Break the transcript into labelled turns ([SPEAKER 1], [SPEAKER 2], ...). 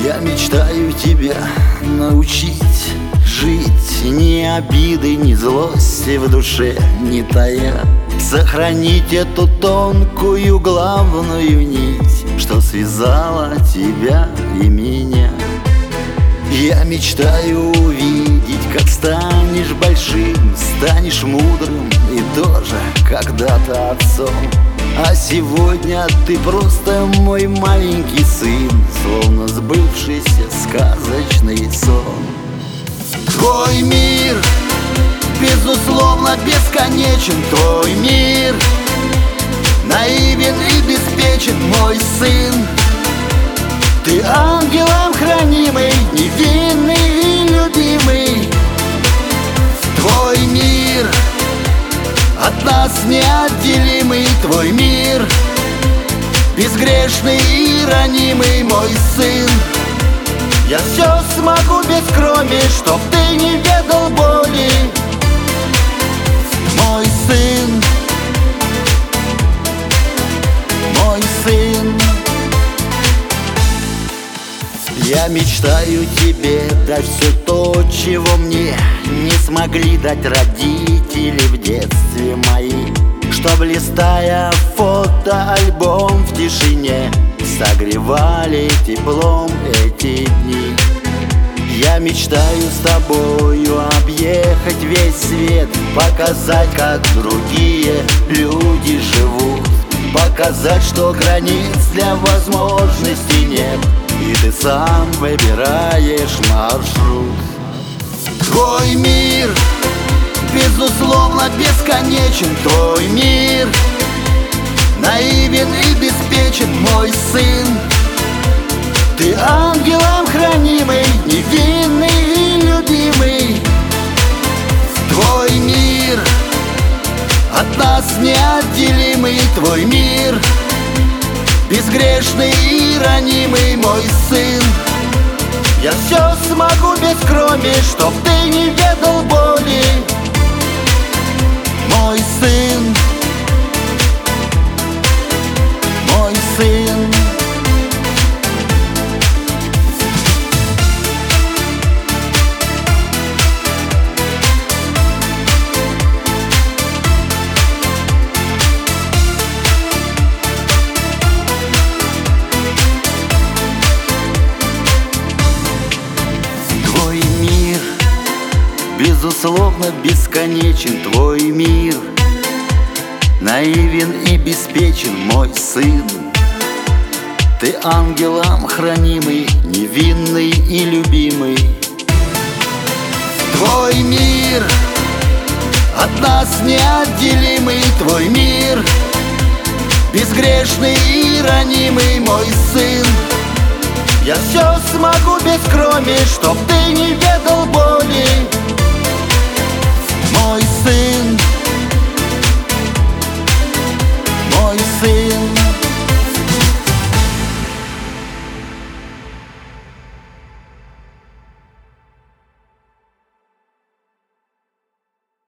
[SPEAKER 1] Я мечтаю тебя научить жить, ни обиды, ни злости в душе не тая. Сохранить эту тонкую главную нить, что связала тебя и меня. Я мечтаю увидеть, как станешь большим, станешь мудрым и тоже когда-то отцом. А сегодня ты просто мой маленький сын, словно сбывшийся сказочный сон. Твой мир, безусловно, бесконечен. Твой мир наивен и беспечен, мой сын. Ты ангелом хранимый, невинный и любимый. Твой мир от нас неотделимый. Твой мир безгрешный и ранимый, мой сын. Я все смогу без крови, чтоб ты не ведал боли, мой сын, мой сын. Я мечтаю тебе дать все то, чего мне не смогли дать родители в детстве мои. Чтоб, листая фотоальбом в тишине, согревали теплом эти дни. Я мечтаю с тобою объехать весь свет, показать, как другие люди живут, показать, что границ для возможностей нет, и ты сам выбираешь маршрут. Твой мир, безусловно, бесконечен. Твой мир наивен и беспечен, мой сын. Ты ангелом хранимый, невинный и любимый. Твой мир от нас неотделимый. Твой мир безгрешный и ранимый, мой сын. Я все смогу без крови, чтоб ты не ведал боли, мой сын, мой сын. Безусловно, бесконечен. Твой мир наивен и беспечен, мой сын. Ты ангелом хранимый, невинный и любимый. Твой мир от нас неотделимый. Твой мир безгрешный и ранимый, мой сын. Я все смогу без крови, чтоб ты не ведал боли, мой сын.